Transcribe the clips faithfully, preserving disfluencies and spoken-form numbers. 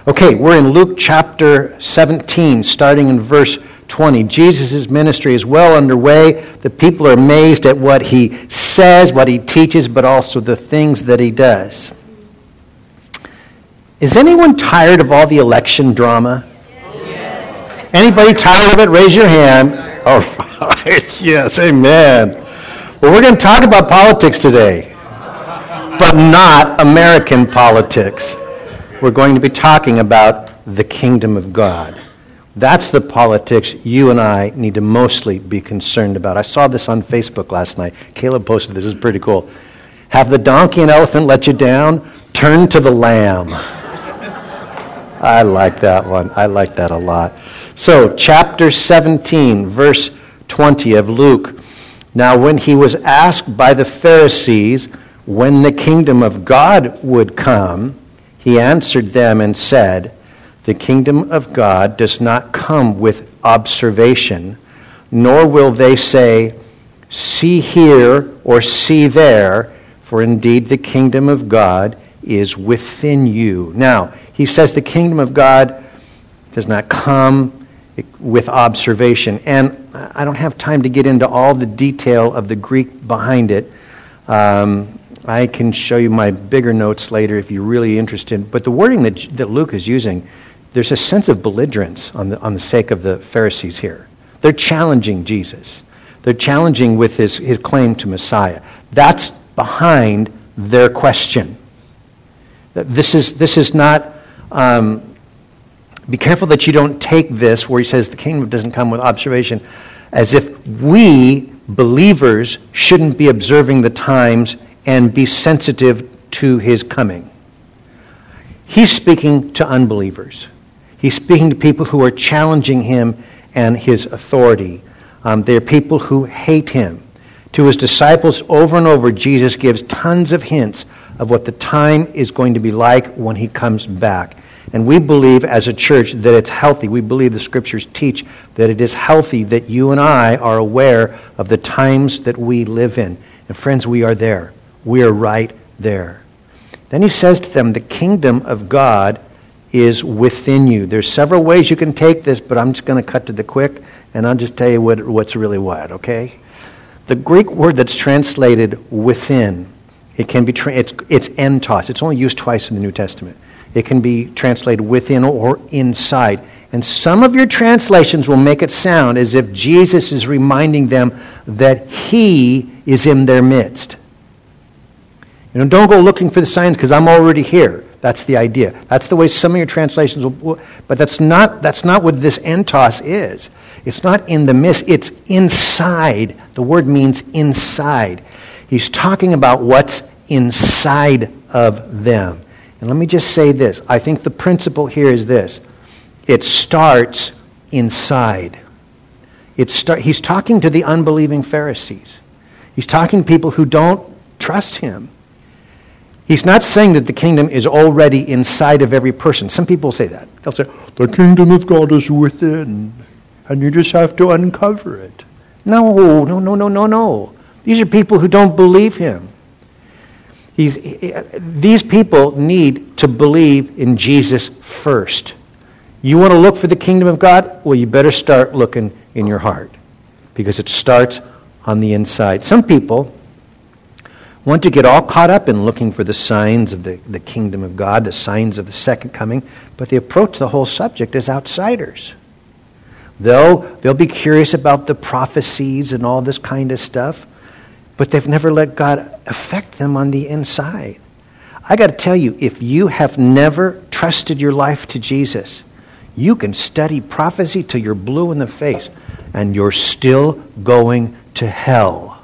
Okay, we're in Luke chapter seventeen, starting in verse twenty. Jesus' ministry is well underway. The people are amazed at what he says, what he teaches, but also the things that he does. Is anyone tired of all the election drama? Yes. Anybody tired of it? Raise your hand. All right. Yes, amen. Well, we're going to talk about politics today, but not American politics. We're going to be talking about the kingdom of God. That's the politics you and I need to mostly be concerned about. I saw this on Facebook last night. Caleb posted this. This is pretty cool. Have the donkey and elephant let you down? Turn to the lamb. I like that one. I like that a lot. So, chapter seventeen, verse twenty of Luke. Now, when he was asked by the Pharisees when the kingdom of God would come, he answered them and said, "The kingdom of God does not come with observation, nor will they say, 'See here,' or 'See there,' for indeed the kingdom of God is within you." Now, he says the kingdom of God does not come with observation. And I don't have time to get into all the detail of the Greek behind it. Um, I can show you my bigger notes later if you're really interested. But the wording that, that Luke is using, there's a sense of belligerence on the, on the sake of the Pharisees here. They're challenging Jesus. They're challenging with his, his claim to Messiah. That's behind their question. This is, this is not... Um, be careful that you don't take this, where he says the kingdom doesn't come with observation, as if we, believers, shouldn't be observing the times and be sensitive to his coming. He's speaking to unbelievers. He's speaking to people who are challenging him and his authority. Um, they're people who hate him. To his disciples, over and over, Jesus gives tons of hints of what the time is going to be like when he comes back. And we believe as a church that it's healthy. We believe the scriptures teach that it is healthy that you and I are aware of the times that we live in. And friends, we are there. We are right there. Then he says to them, the kingdom of God is within you. There's several ways you can take this, but I'm just going to cut to the quick, and I'll just tell you what, what's really what, okay? The Greek word that's translated within, it can be, tra- it's, it's entos. It's only used twice in the New Testament. It can be translated within or inside. And some of your translations will make it sound as if Jesus is reminding them that he is in their midst. You know, don't go looking for the signs because I'm already here. That's the idea. That's the way some of your translations will, but that's not, that's not what this entos is. It's not in the midst, it's inside. The word means inside. He's talking about what's inside of them. And let me just say this. I think the principle here is this. It starts inside. It start, he's talking to the unbelieving Pharisees. He's talking to people who don't trust him. He's not saying that the kingdom is already inside of every person. Some people say that. They'll say, the kingdom of God is within, and you just have to uncover it. No, no, no, no, no, no. These are people who don't believe him. He's, these people need to believe in Jesus first. You want to look for the kingdom of God? Well, you better start looking in your heart, because it starts on the inside. Some people want to get all caught up in looking for the signs of the, the kingdom of God, the signs of the second coming, but they approach the whole subject as outsiders. They'll, they'll be curious about the prophecies and all this kind of stuff, but they've never let God affect them on the inside. I got to tell you, if you have never trusted your life to Jesus, you can study prophecy till you're blue in the face, and you're still going to hell.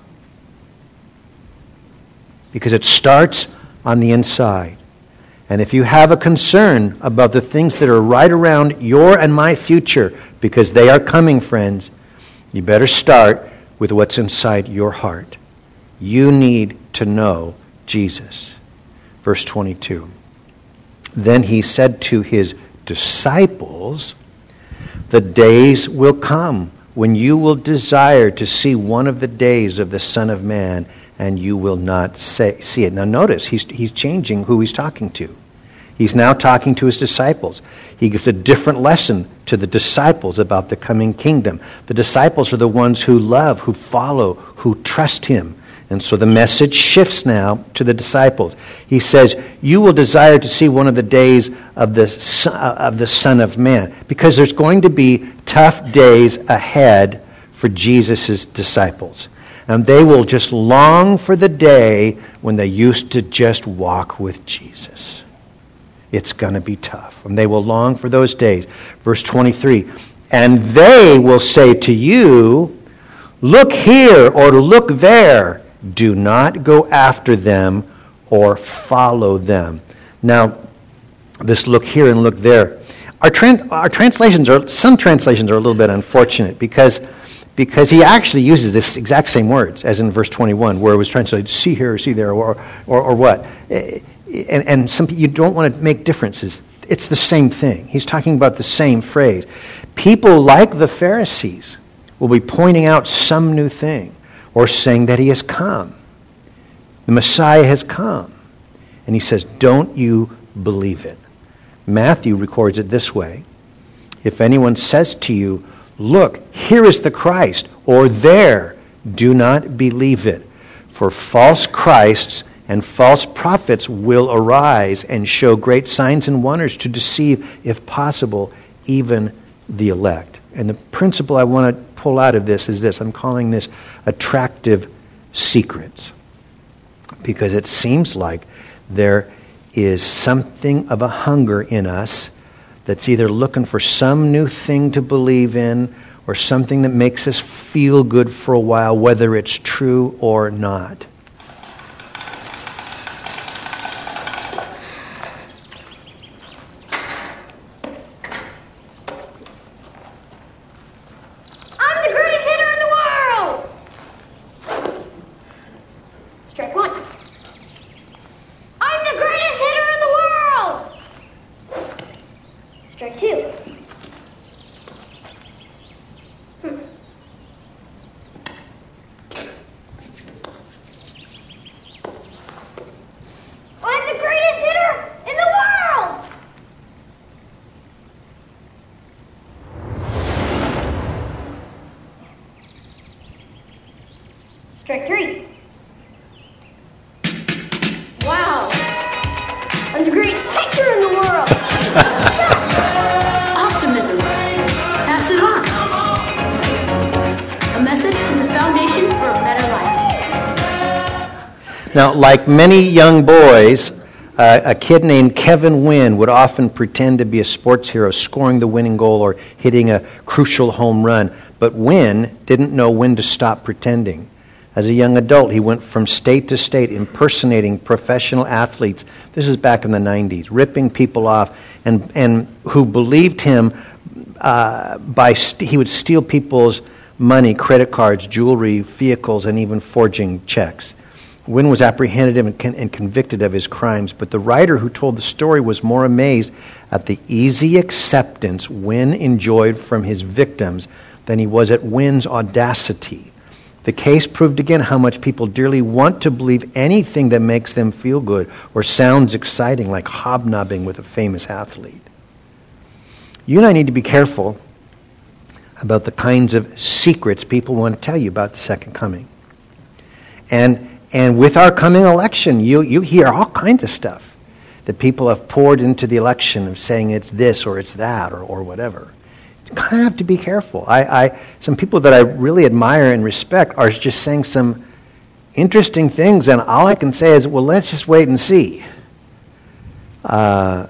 Because it starts on the inside. And if you have a concern about the things that are right around your and my future, because they are coming, friends, you better start with what's inside your heart. You need to know Jesus. Verse twenty-two. Then he said to his disciples, the days will come when you will desire to see one of the days of the Son of Man, and you will not say, see it. Now notice, he's, he's changing who he's talking to. He's now talking to his disciples. He gives a different lesson to the disciples about the coming kingdom. The disciples are the ones who love, who follow, who trust him. And so the message shifts now to the disciples. He says, you will desire to see one of the days of the Son, of the Son of Man, because there's going to be tough days ahead for Jesus' disciples. And they will just long for the day when they used to just walk with Jesus. It's going to be tough. And they will long for those days. Verse twenty-three, and they will say to you, look here or look there. Do not go after them or follow them. Now, this look here and look there. Our, tran- our translations are, some translations are a little bit unfortunate because, because he actually uses this exact same words as in verse twenty-one, where it was translated, see here, see there, or, or, or what. And, and some you don't want to make differences. It's the same thing. He's talking about the same phrase. People like the Pharisees will be pointing out some new thing, or saying that he has come. The Messiah has come. And he says, don't you believe it. Matthew records it this way. If anyone says to you, look, here is the Christ, or there, do not believe it. For false Christs and false prophets will arise and show great signs and wonders to deceive, if possible, even the elect. And the principle I want to pull out of this is this. I'm calling this attractive secrets. Because it seems like there is something of a hunger in us that's either looking for some new thing to believe in or something that makes us feel good for a while, whether it's true or not. Strike three. Wow. I'm the greatest pitcher in the world. Optimism. Pass it on. A message from the Foundation for a Better Life. Now, like many young boys, uh, a kid named Kevin Wynn would often pretend to be a sports hero, scoring the winning goal or hitting a crucial home run. But Wynn didn't know when to stop pretending. As a young adult, he went from state to state impersonating professional athletes. This is back in the nineties, ripping people off, and and who believed him uh, by st- he would steal people's money, credit cards, jewelry, vehicles, and even forging checks. Wynn was apprehended and, con- and convicted of his crimes, but the writer who told the story was more amazed at the easy acceptance Wynn enjoyed from his victims than he was at Wynn's audacity. The case proved again how much people dearly want to believe anything that makes them feel good or sounds exciting, like hobnobbing with a famous athlete. You and I need to be careful about the kinds of secrets people want to tell you about the second coming. And and with our coming election, you, you hear all kinds of stuff that people have poured into the election of saying it's this or it's that or, or whatever. You kind of have to be careful. I, I, some people that I really admire and respect are just saying some interesting things, and all I can say is, well, let's just wait and see. Uh,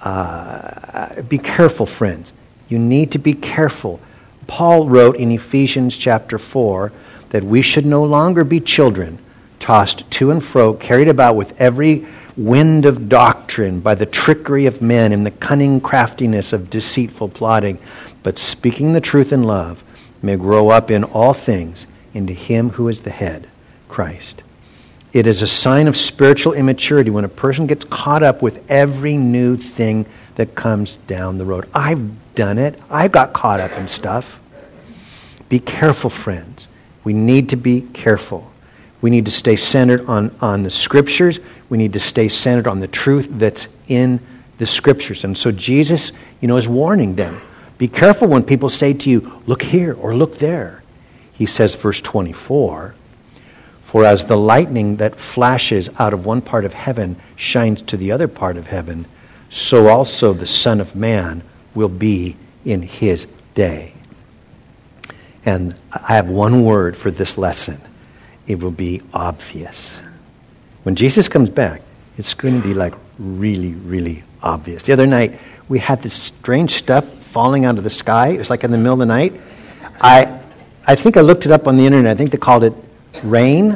uh, be careful, friends. You need to be careful. Paul wrote in Ephesians chapter four that we should no longer be children, tossed to and fro, carried about with every wind of doctrine by the trickery of men and the cunning craftiness of deceitful plotting, but speaking the truth in love may grow up in all things into him who is the head, Christ. It is a sign of spiritual immaturity when a person gets caught up with every new thing that comes down the road. I've done it. I got caught up in stuff. Be careful, friends. We need to be careful. We need to stay centered on, on the Scriptures. We need to stay centered on the truth that's in the Scriptures. And so Jesus, you know, is warning them. Be careful when people say to you, look here or look there. He says, verse twenty-four, for as the lightning that flashes out of one part of heaven shines to the other part of heaven, so also the Son of Man will be in his day. And I have one word for this lesson. It will be obvious. When Jesus comes back, it's going to be like really, really obvious. The other night, we had this strange stuff falling out of the sky. It was like in the middle of the night. I I think I looked it up on the internet. I think they called it rain.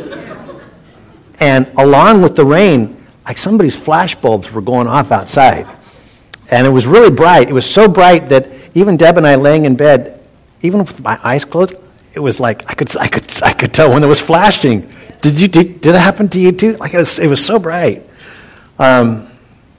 And along with the rain, like somebody's flash bulbs were going off outside. And it was really bright. It was so bright that even Deb and I laying in bed, even with my eyes closed, it was like I could I could I could tell when it was flashing. Did you did, did it happen to you too? Like it was, it was so bright. Um,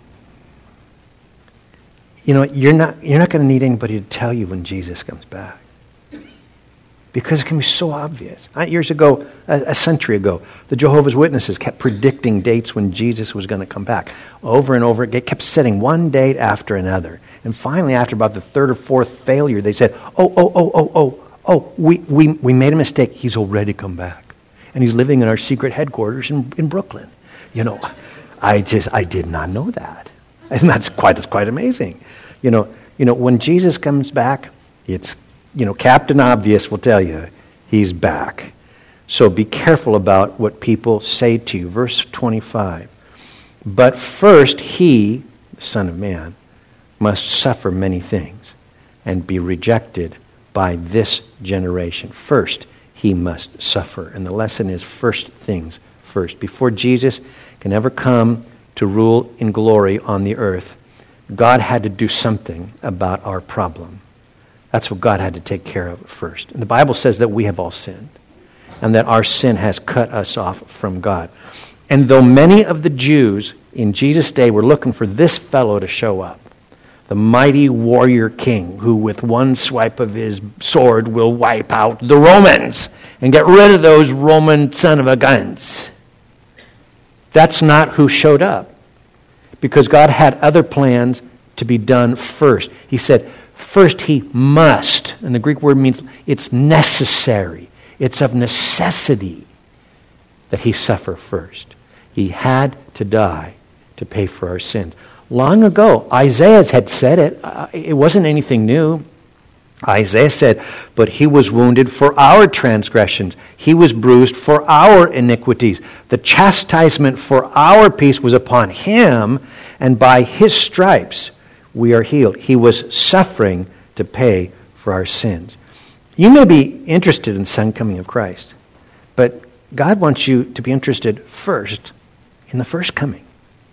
you know, you're not you're not going to need anybody to tell you when Jesus comes back, because it can be so obvious. Uh, years ago, a, a century ago, the Jehovah's Witnesses kept predicting dates when Jesus was going to come back. Over and over, they kept setting one date after another. And finally, after about the third or fourth failure, they said, oh, oh, oh, oh, oh, oh, we, we, we made a mistake. He's already come back. And he's living in our secret headquarters in, in Brooklyn. You know, I just, I did not know that. And that's quite, that's quite amazing. You know, you know, when Jesus comes back, it's, you know, Captain Obvious will tell you he's back. So be careful about what people say to you. Verse twenty-five. But first he, the Son of Man, must suffer many things and be rejected by this generation. First, he must suffer. And the lesson is first things first. Before Jesus can ever come to rule in glory on the earth, God had to do something about our problem. That's what God had to take care of first. And the Bible says that we have all sinned and that our sin has cut us off from God. And though many of the Jews in Jesus' day were looking for this fellow to show up, the mighty warrior king who with one swipe of his sword will wipe out the Romans and get rid of those Roman son of a guns, that's not who showed up, because God had other plans to be done first. He said, first he must, and the Greek word means it's necessary. It's of necessity that he suffer first. He had to die to pay for our sins. Long ago, Isaiah had said it. It wasn't anything new. Isaiah said, but he was wounded for our transgressions. He was bruised for our iniquities. The chastisement for our peace was upon him, and by his stripes we are healed. He was suffering to pay for our sins. You may be interested in the second coming of Christ, but God wants you to be interested first in the first coming.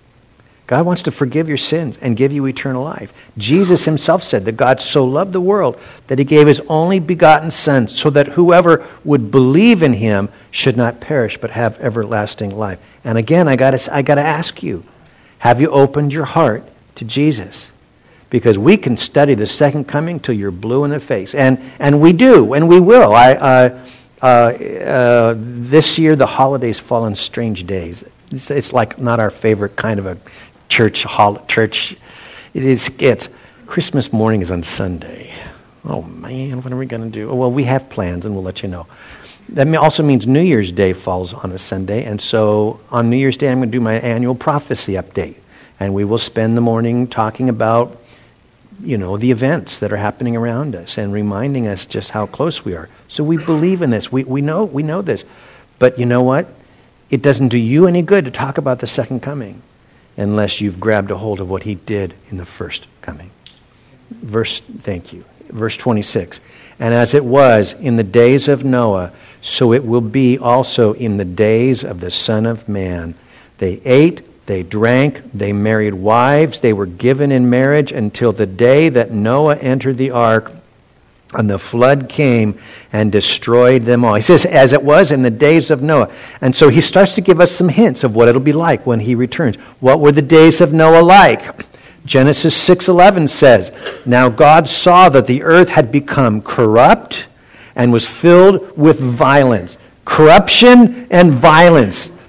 God wants to forgive your sins and give you eternal life. Jesus himself said that God so loved the world that he gave his only begotten Son so that whoever would believe in him should not perish but have everlasting life. And again, I got to I got to ask you, have you opened your heart to Jesus? Because we can study the second coming till you're blue in the face. And and we do, and we will. I uh, uh, uh, this year, the holidays fall on strange days. It's, it's like not our favorite kind of a church hol- church. It is. It's Christmas morning is on Sunday. Oh man, what are we going to do? Well, we have plans, and we'll let you know. That also means New Year's Day falls on a Sunday, and so on New Year's Day, I'm going to do my annual prophecy update, and we will spend the morning talking about, you know, the events that are happening around us and reminding us just how close we are. So we believe in this. We we know we know this, but you know what? It doesn't do you any good to talk about the second coming unless you've grabbed a hold of what he did in the first coming. Verse, thank you. Verse twenty-six. And as it was in the days of Noah, so it will be also in the days of the Son of Man. They ate, they drank, they married wives, they were given in marriage until the day that Noah entered the ark, and the flood came and destroyed them all. He says, as it was in the days of Noah. And so he starts to give us some hints of what it'll be like when he returns. What were the days of Noah like? Genesis six eleven says, now God saw that the earth had become corrupt and was filled with violence. Corruption and violence.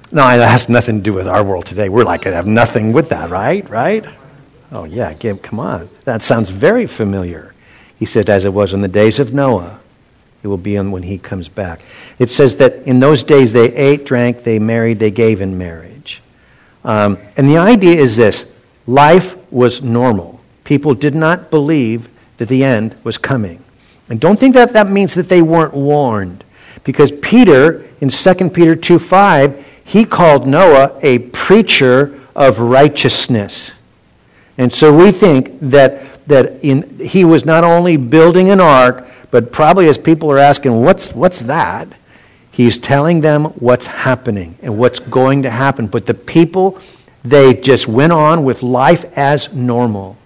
No, that has nothing to do with our world today. We're like, I have nothing with that, right? Right? Oh, yeah, give, come on. That sounds very familiar. He said, as it was in the days of Noah, it will be on when he comes back. It says that in those days they ate, drank, they married, they gave in marriage. Um, and the idea is this. Life was normal. People did not believe that the end was coming. And don't think that that means that they weren't warned. Because Peter, in Second Peter two five, he called Noah a preacher of righteousness. And so we think that, that in, he was not only building an ark, but probably as people are asking, what's, what's that? He's telling them what's happening and what's going to happen. But the people, they just went on with life as normal.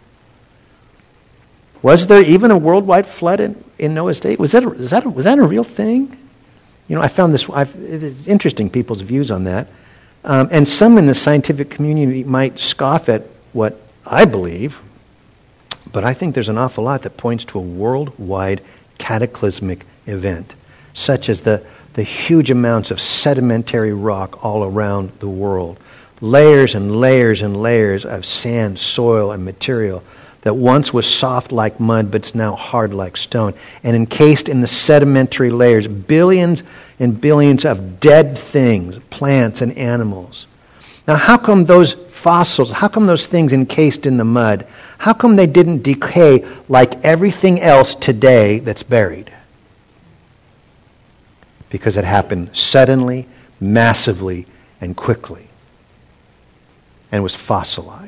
Was there even a worldwide flood in, in Noah's day? Was that, a, was, that a, was that a real thing? You know, I found this, I've, it's interesting, people's views on that. Um, and some in the scientific community might scoff at what I believe, but I think there's an awful lot that points to a worldwide cataclysmic event, such as the, the huge amounts of sedimentary rock all around the world. Layers and layers and layers of sand, soil, and material that once was soft like mud, but it's now hard like stone. And encased in the sedimentary layers, billions and billions of dead things, plants and animals. Now, how come those fossils, how come those things encased in the mud, how come they didn't decay like everything else today that's buried? Because it happened suddenly, massively, and quickly, and was fossilized.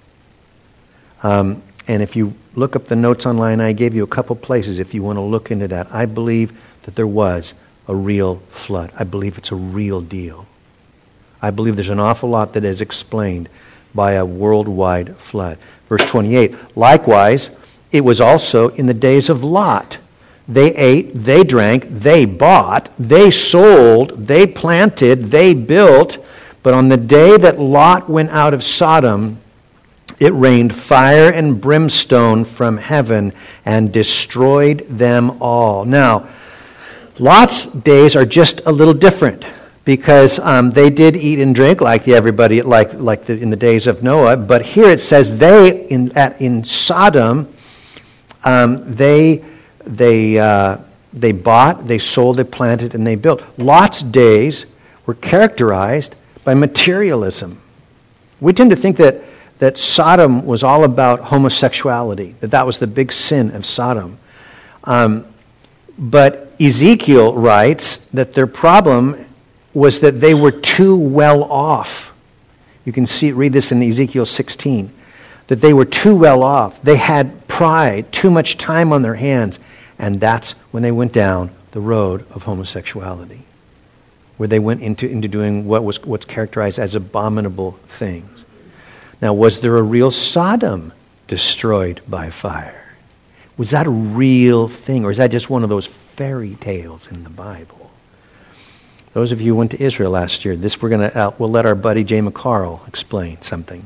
Um, and if you look up the notes online, I gave you a couple places if you want to look into that. I believe that there was a real flood. I believe it's a real deal. I believe there's an awful lot that is explained by a worldwide flood. Verse twenty-eight, likewise, it was also in the days of Lot. They ate, they drank, they bought, they sold, they planted, they built. But on the day that Lot went out of Sodom, it rained fire and brimstone from heaven and destroyed them all. Now, Lot's days are just a little different because um, they did eat and drink like the everybody, like like the, in the days of Noah. But here it says they in at in Sodom, um, they they uh, they bought, they sold, they planted, and they built. Lot's days were characterized by materialism. We tend to think that. that Sodom was all about homosexuality, that that was the big sin of Sodom. Um, but Ezekiel writes that their problem was that they were too well off. You can see, read this in Ezekiel sixteen, that they were too well off. They had pride, too much time on their hands, and that's when they went down the road of homosexuality, where they went into, into doing what was what's characterized as abominable things. Now, was there a real Sodom destroyed by fire? Was that a real thing, or is that just one of those fairy tales in the Bible? Those of you who went to Israel last year, this we're gonna uh, we'll let our buddy Jay McCarl explain something.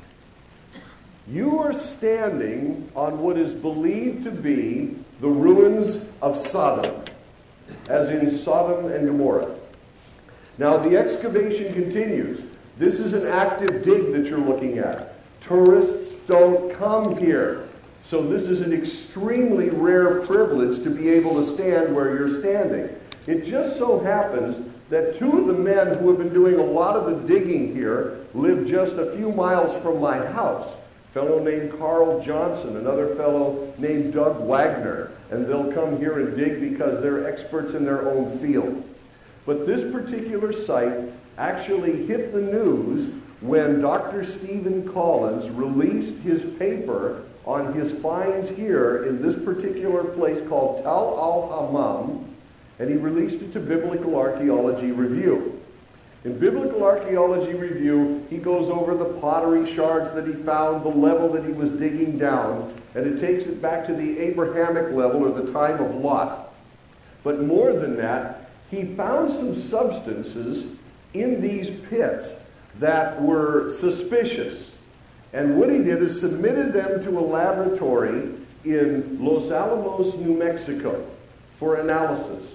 You are standing on what is believed to be the ruins of Sodom, as in Sodom and Gomorrah. Now, the excavation continues. This is an active dig that you're looking at. Tourists don't come here. So this is an extremely rare privilege to be able to stand where you're standing. It just so happens that two of the men who have been doing a lot of the digging here live just a few miles from my house. A fellow named Carl Johnson, another fellow named Doug Wagner. And they'll come here and dig because they're experts in their own field. But this particular site actually hit the news when Doctor Stephen Collins released his paper on his finds here in this particular place called Tal al-Hammam, and he released it to Biblical Archaeology Review. In Biblical Archaeology Review, he goes over the pottery shards that he found, the level that he was digging down, and it takes it back to the Abrahamic level or the time of Lot. But more than that, he found some substances in these pits that were suspicious. And what he did is submitted them to a laboratory in Los Alamos, New Mexico for analysis.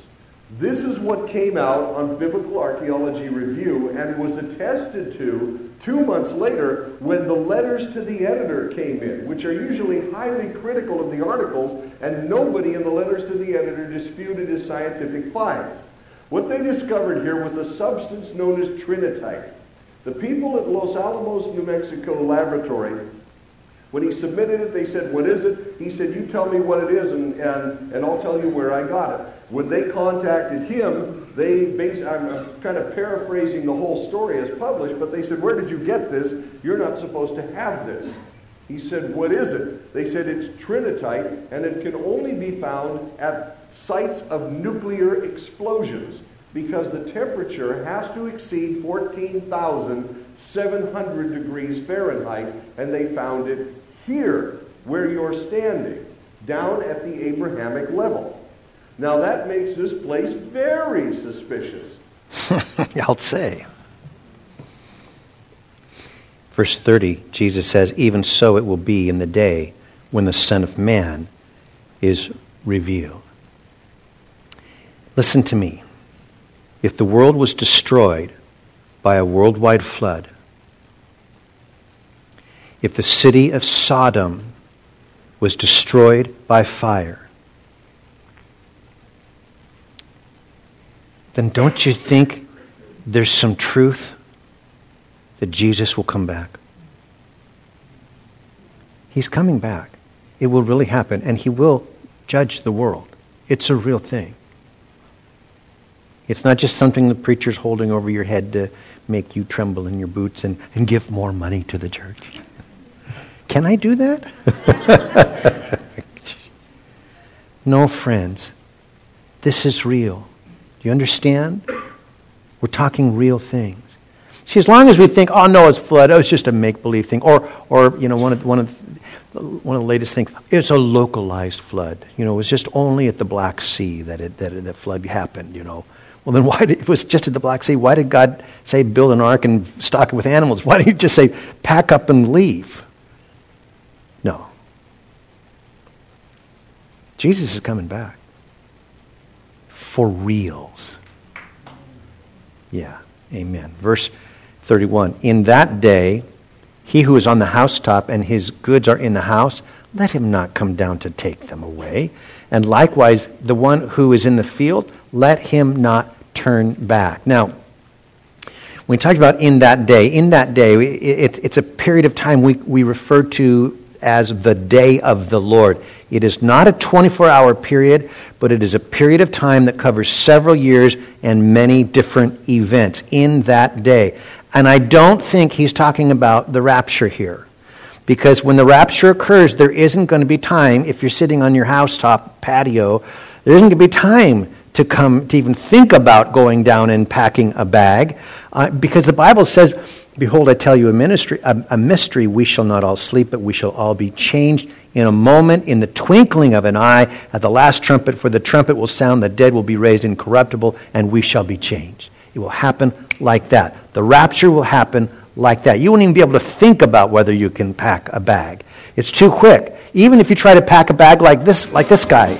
This is what came out on Biblical Archaeology Review and was attested to two months later when the letters to the editor came in, which are usually highly critical of the articles, and nobody in the letters to the editor disputed his scientific finds. What they discovered here was a substance known as trinitite. The people at Los Alamos, New Mexico laboratory, when he submitted it, they said, "What is it?" He said, "You tell me what it is, and, and, and I'll tell you where I got it." When they contacted him, they based, I'm, I'm kind of paraphrasing the whole story as published, but they said, "Where did you get this? You're not supposed to have this." He said, "What is it?" They said, "It's trinitite, and it can only be found at sites of nuclear explosions because the temperature has to exceed fourteen thousand seven hundred degrees Fahrenheit, and they found it here, where you're standing, down at the Abrahamic level." Now that makes this place very suspicious. I'll say. Verse thirty, Jesus says, "Even so it will be in the day when the Son of Man is revealed." Listen to me. If the world was destroyed by a worldwide flood, if the city of Sodom was destroyed by fire, then don't you think there's some truth that Jesus will come back? He's coming back. It will really happen, and he will judge the world. It's a real thing. It's not just something the preacher's holding over your head to make you tremble in your boots and, and give more money to the church. Can I do that? No, friends. This is real. Do you understand? We're talking real things. See, as long as we think, "Oh, no, it's flood. Oh, it's just a make-believe thing," or, or you know, one of one of one of the latest things, it's a localized flood. You know, it was just only at the Black Sea that it that the flood happened. You know, well then why did if it was just at the Black Sea? Why did God say build an ark and stock it with animals? Why didn't He just say pack up and leave? No. Jesus is coming back. For reals. Yeah, amen. Verse thirty-one. "In that day, he who is on the housetop and his goods are in the house, let him not come down to take them away. And likewise, the one who is in the field, let him not turn back." Now, when we talk about in that day, in that day, it, it's a period of time we, we refer to as the day of the Lord. It is not a twenty-four hour period, but it is a period of time that covers several years and many different events in that day. And I don't think he's talking about the rapture here. Because when the rapture occurs, there isn't going to be time, if you're sitting on your housetop patio, there isn't going to be time to come to even think about going down and packing a bag. Uh, because the Bible says, "Behold, I tell you a, ministry, a, a mystery, we shall not all sleep, but we shall all be changed in a moment, in the twinkling of an eye, at the last trumpet, for the trumpet will sound, the dead will be raised incorruptible, and we shall be changed." It will happen like that. The rapture will happen like that. You won't even be able to think about whether you can pack a bag. It's too quick. Even if you try to pack a bag like this, like this guy.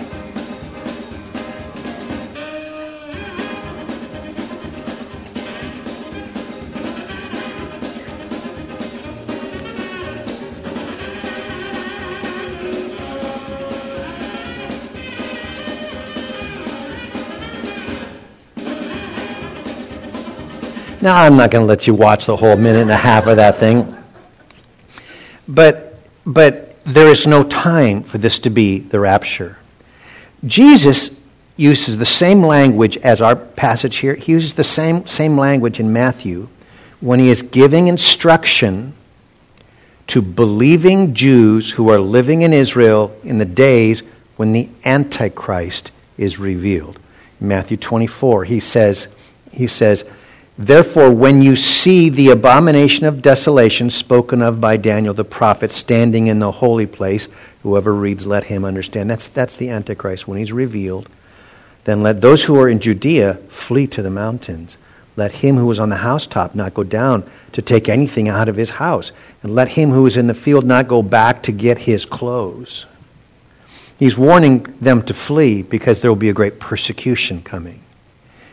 Now, I'm not going to let you watch the whole minute and a half of that thing. But, but there is no time for this to be the rapture. Jesus uses the same language as our passage here. He uses the same, same language in Matthew when he is giving instruction to believing Jews who are living in Israel in the days when the Antichrist is revealed. In Matthew twenty-four, he says, he says, "Therefore, when you see the abomination of desolation spoken of by Daniel the prophet standing in the holy place," whoever reads, let him understand. That's, that's the Antichrist when he's revealed. "Then let those who are in Judea flee to the mountains. Let him who is on the housetop not go down to take anything out of his house. And let him who is in the field not go back to get his clothes." He's warning them to flee because there will be a great persecution coming.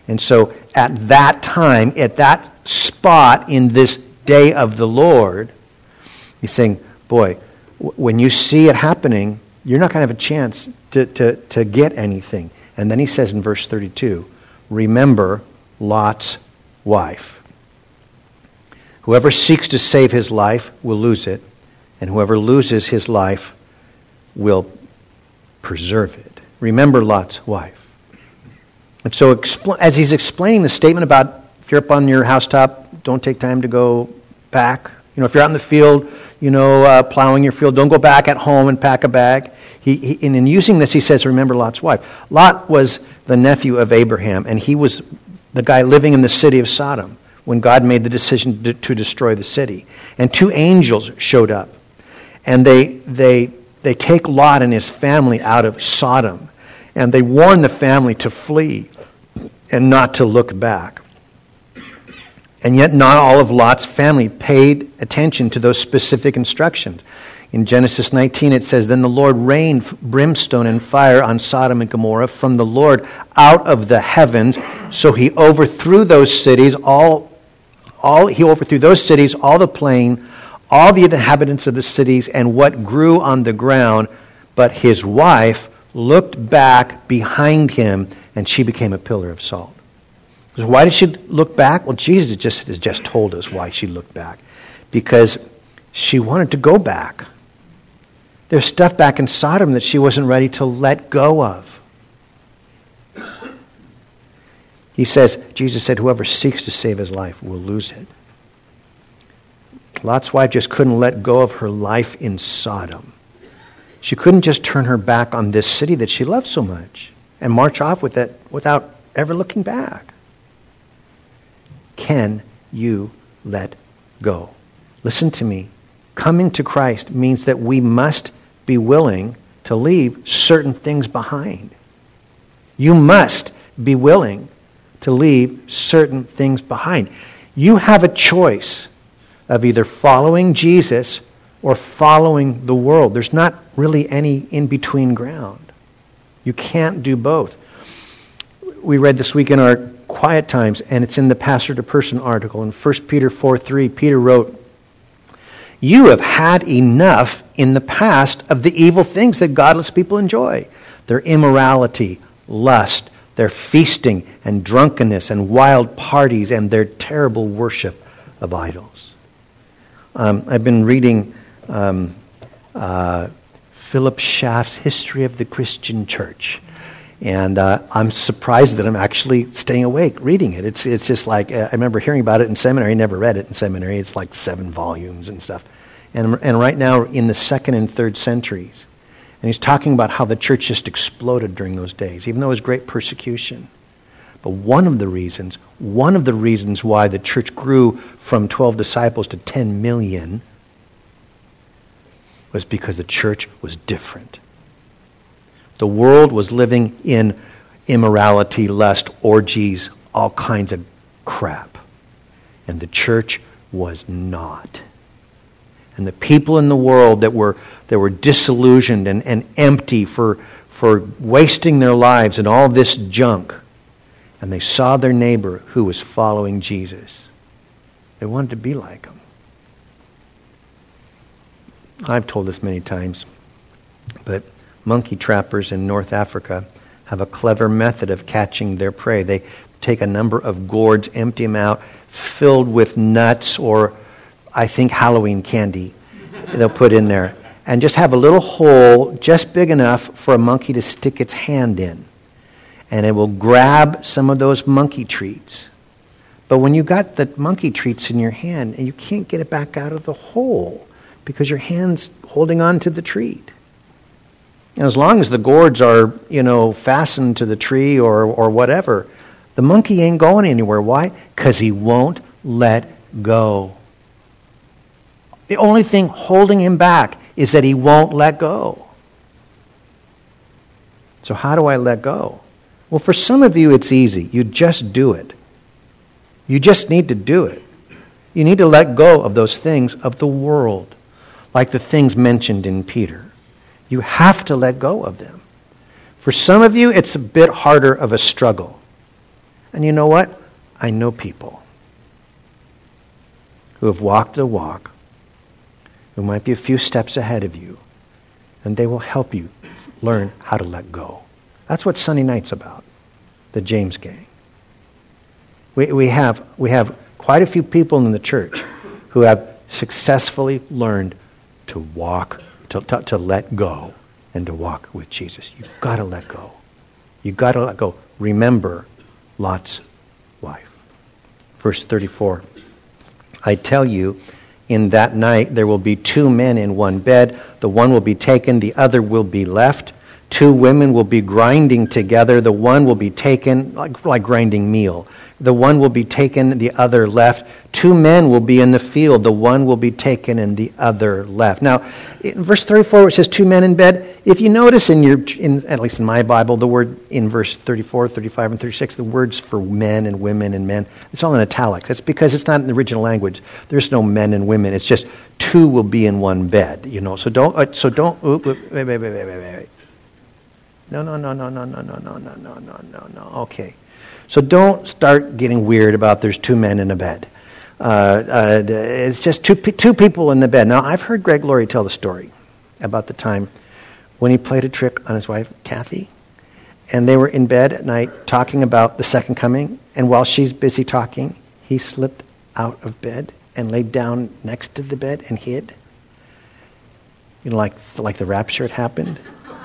And so at that time, at that spot in this day of the Lord, he's saying, boy, w- when you see it happening, you're not going to have a chance to, to, to get anything. And then he says in verse thirty-two, remember Lot's wife. Whoever seeks to save his life will lose it, and whoever loses his life will preserve it. Remember Lot's wife. And so expl- as he's explaining the statement about if you're up on your housetop, don't take time to go back. You know, if you're out in the field, you know, uh, plowing your field, don't go back at home and pack a bag. He, he, and in using this, he says, remember Lot's wife. Lot was the nephew of Abraham, and he was the guy living in the city of Sodom when God made the decision to, to destroy the city. And two angels showed up, and they they they take Lot and his family out of Sodom, and they warn the family to flee and not to look back. And yet not all of Lot's family paid attention to those specific instructions. In Genesis nineteen it says, then the Lord rained brimstone and fire on Sodom and Gomorrah from the Lord out of the heavens. So he overthrew those cities, all, all he overthrew those cities, all the plain, all the inhabitants of the cities, and what grew on the ground. But his wife looked back behind him, and she became a pillar of salt. Because why did she look back? Well, Jesus just has just told us why she looked back. Because she wanted to go back. There's stuff back in Sodom that she wasn't ready to let go of. He says, Jesus said, whoever seeks to save his life will lose it. Lot's wife just couldn't let go of her life in Sodom. She couldn't just turn her back on this city that she loved so much and march off with it without ever looking back. Can you let go? Listen to me. Coming to Christ means that we must be willing to leave certain things behind. You must be willing to leave certain things behind. You have a choice of either following Jesus or following the world. There's not really any in-between ground. You can't do both. We read this week in our quiet times, and it's in the Pastor to Person article. In First Peter four three, Peter wrote, you have had enough in the past of the evil things that godless people enjoy. Their immorality, lust, their feasting and drunkenness and wild parties and their terrible worship of idols. Um, I've been reading um, uh, Philip Schaff's History of the Christian Church. And uh, I'm surprised that I'm actually staying awake reading it. It's it's just like, uh, I remember hearing about it in seminary. I never read it in seminary. It's like seven volumes and stuff. And, and right now in the second and third centuries. And he's talking about how the church just exploded during those days, even though it was great persecution. But one of the reasons, one of the reasons why the church grew from twelve disciples to ten million was because the church was different. The world was living in immorality, lust, orgies, all kinds of crap. And the church was not. And the people in the world that were that were disillusioned and, and empty for, for wasting their lives in all this junk, and they saw their neighbor who was following Jesus, they wanted to be like him. I've told this many times, but monkey trappers in North Africa have a clever method of catching their prey. They take a number of gourds, empty them out, filled with nuts or, I think, Halloween candy they'll put in there, and just have a little hole just big enough for a monkey to stick its hand in. And it will grab some of those monkey treats. But when you got the monkey treats in your hand, and you can't get it back out of the hole because your hand's holding on to the treat. And as long as the gourds are, you know, fastened to the tree or or whatever, the monkey ain't going anywhere. Why? Because he won't let go. The only thing holding him back is that he won't let go. So how do I let go? Well, for some of you, it's easy. You just do it. You just need to do it. You need to let go of those things of the world, like the things mentioned in Peter. You have to let go of them. For some of you, it's a bit harder of a struggle. And you know what? I know people who have walked the walk, who might be a few steps ahead of you, and they will help you learn how to let go. That's what Sunday night's about, the James Gang. We, we have we have quite a few people in the church who have successfully learned to walk, to, to, to let go, and to walk with Jesus. You've got to let go. You've got to let go. Remember Lot's wife. Verse thirty-four. I tell you, in that night there will be two men in one bed. The one will be taken, the other will be left. Two women will be grinding together. The one will be taken, like, like grinding meal. The one will be taken, the other left. Two men will be in the field. The one will be taken and the other left. Now, in verse thirty-four, it says two men in bed. If you notice in your, in, at least in my Bible, the word in verse thirty-four, thirty-five, and thirty-six, the words for men and women and men, it's all in italics. That's because it's not in the original language. There's no men and women. It's just two will be in one bed. You know, so don't. Uh, so don't. Oop, oop, wait, wait, wait, wait, wait, wait. No, no, no, no, no, no, no, no, no, no, no, no, no. Okay. So don't start getting weird about there's two men in a bed. Uh, uh, it's just two two people in the bed. Now, I've heard Greg Laurie tell the story about the time when he played a trick on his wife, Kathy, and they were in bed at night talking about the second coming, and while she's busy talking, he slipped out of bed and laid down next to the bed and hid. You know, like, like the rapture had happened.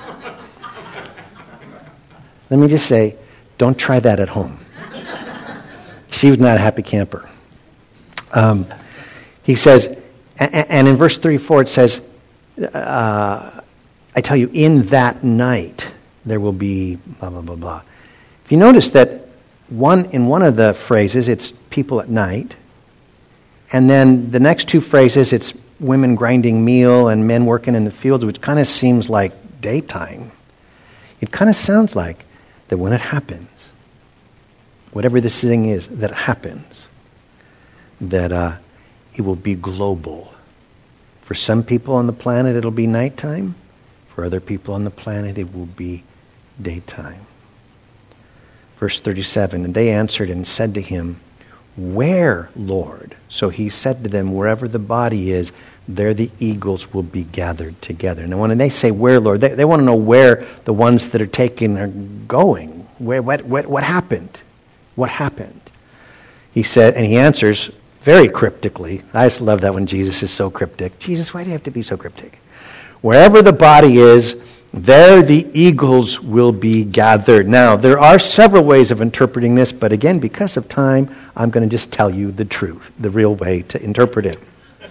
Let me just say, don't try that at home. She was not a happy camper. Um, he says, and in verse thirty-four it says, uh, I tell you, in that night there will be blah, blah, blah, blah. If you notice that one in one of the phrases, it's people at night, and then the next two phrases, it's women grinding meal and men working in the fields, which kind of seems like daytime. It kind of sounds like that when it happens, whatever this thing is that happens, that uh, it will be global. For some people on the planet, it'll be nighttime. For other people on the planet, it will be daytime. Verse thirty-seven, and they answered and said to him, where, Lord? So he said to them, wherever the body is, there the eagles will be gathered together. Now when they say where, Lord, they, they want to know where the ones that are taken are going. Where, what, what, what happened? What happened? He said, and he answers very cryptically. I just love that when Jesus is so cryptic. Jesus, why do you have to be so cryptic? Wherever the body is, there the eagles will be gathered. Now, there are several ways of interpreting this, but again, because of time, I'm going to just tell you the truth, the real way to interpret it.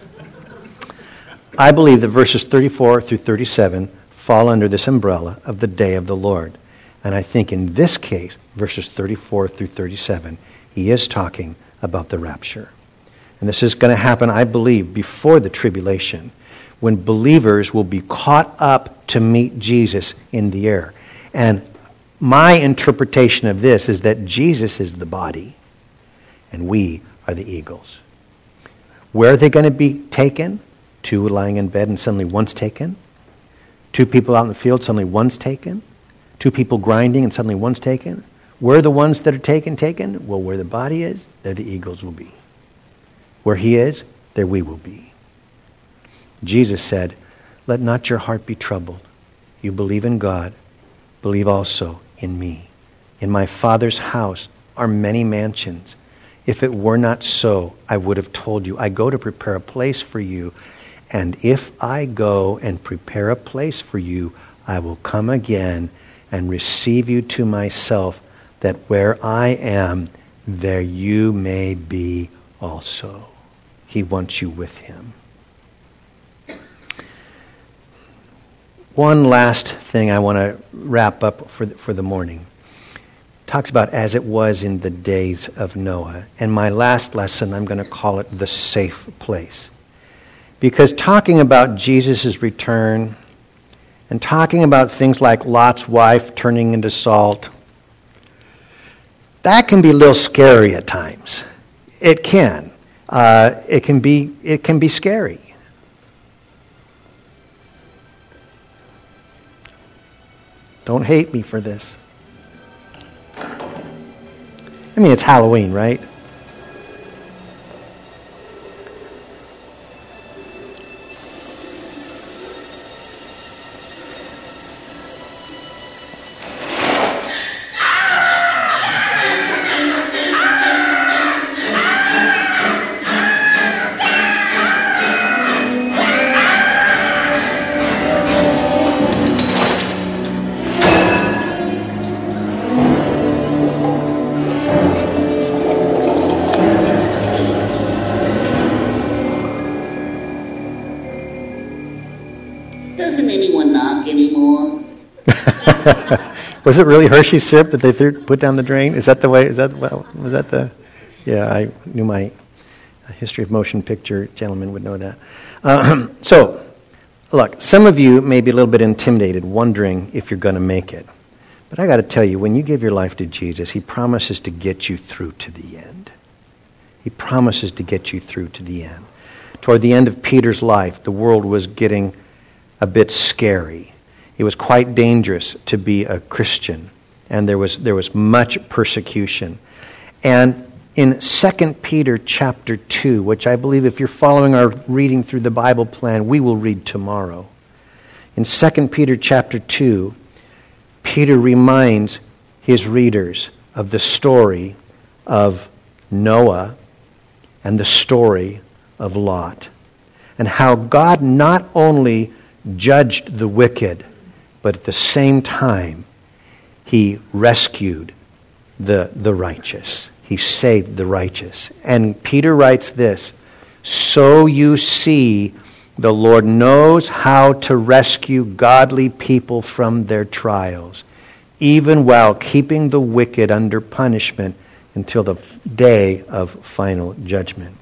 I believe that verses thirty-four through thirty-seven fall under this umbrella of the day of the Lord. And I think in this case, verses thirty-four through thirty-seven, he is talking about the rapture. And this is going to happen, I believe, before the tribulation, when believers will be caught up to meet Jesus in the air. And my interpretation of this is that Jesus is the body, and we are the eagles. Where are they going to be taken? Two lying in bed and suddenly one's taken. Two people out in the field, suddenly one's taken. Two people grinding and suddenly one's taken. Where are the ones that are taken taken? Well, where the body is, there the eagles will be. Where he is, there we will be. Jesus said, let not your heart be troubled. You believe in God, believe also in me. In my Father's house are many mansions. If it were not so, I would have told you. I go to prepare a place for you. And if I go and prepare a place for you, I will come again and receive you to myself, that where I am, there you may be also. He wants you with him. One last thing I want to wrap up for the, for the morning. Talks about as it was in the days of Noah. And my last lesson, I'm going to call it the safe place. Because talking about Jesus' return and talking about things like Lot's wife turning into salt, that can be a little scary at times. It can. Uh, it can be. It can be scary. Don't hate me for this. I I mean, it's Halloween, right? Doesn't anyone knock anymore? Was it really Hershey syrup that they threw, put down the drain? Is that the way? Is that well, was that the? Yeah, I knew my history of motion picture gentleman would know that. Um, so, look, some of you may be a little bit intimidated, wondering if you're going to make it. But I got to tell you, when you give your life to Jesus, He promises to get you through to the end. He promises to get you through to the end. Toward the end of Peter's life, the world was getting a bit scary. It was quite dangerous to be a Christian, and there was there was much persecution. And in Second Peter chapter two, which I believe if you're following our reading through the Bible plan, we will read tomorrow. In Second Peter chapter two, Peter reminds his readers of the story of Noah and the story of Lot, and how God not only judged the wicked, but at the same time, He rescued the, the righteous. He saved the righteous. And Peter writes this, "So you see, the Lord knows how to rescue godly people from their trials, even while keeping the wicked under punishment until the day of final judgment."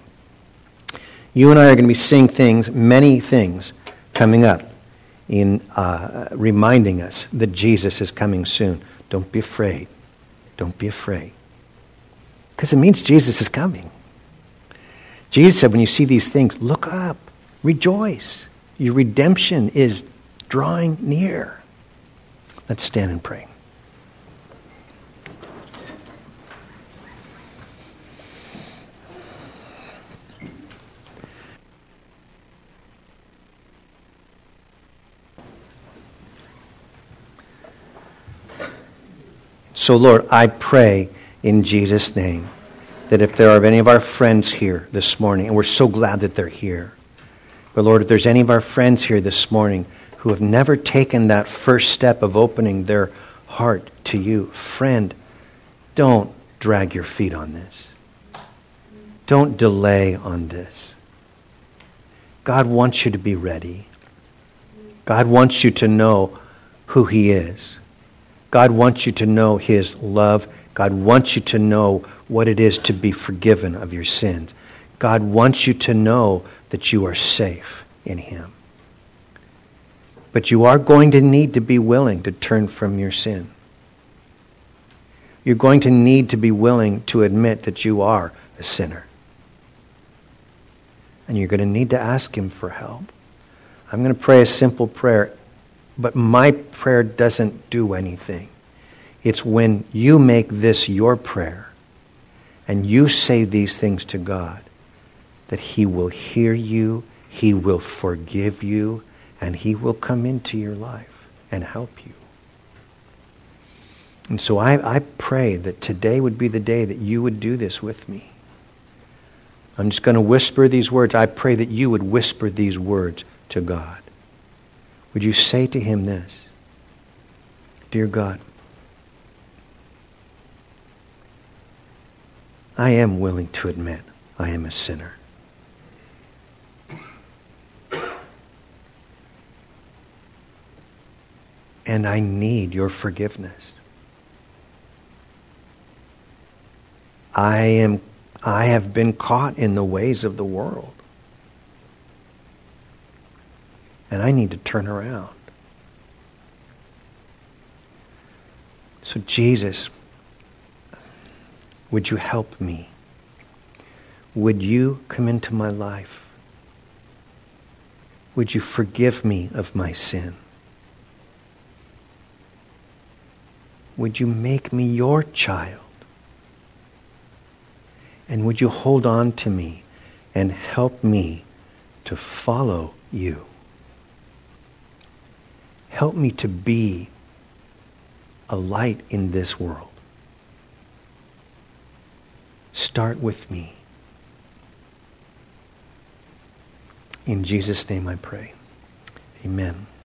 You and I are going to be seeing things, many things, coming up in uh, reminding us that Jesus is coming soon. Don't be afraid. Don't be afraid. Because it means Jesus is coming. Jesus said, when you see these things, look up, rejoice. Your redemption is drawing near. Let's stand and pray. So, Lord, I pray in Jesus' name that if there are any of our friends here this morning, and we're so glad that they're here, but Lord, if there's any of our friends here this morning who have never taken that first step of opening their heart to you, friend, don't drag your feet on this. Don't delay on this. God wants you to be ready. God wants you to know who He is. God wants you to know His love. God wants you to know what it is to be forgiven of your sins. God wants you to know that you are safe in Him. But you are going to need to be willing to turn from your sin. You're going to need to be willing to admit that you are a sinner. And you're going to need to ask Him for help. I'm going to pray a simple prayer. But my prayer doesn't do anything. It's when you make this your prayer and you say these things to God that He will hear you, He will forgive you, and He will come into your life and help you. And so I, I pray that today would be the day that you would do this with me. I'm just going to whisper these words. I pray that you would whisper these words to God. Would you say to Him this? Dear God, I am willing to admit I am a sinner. And I need your forgiveness. I am I have been caught in the ways of the world. And I need to turn around. So Jesus, would you help me? Would you come into my life? Would you forgive me of my sin? Would you make me your child? And would you hold on to me and help me to follow you? Help me to be a light in this world. Start with me. In Jesus' name I pray. Amen.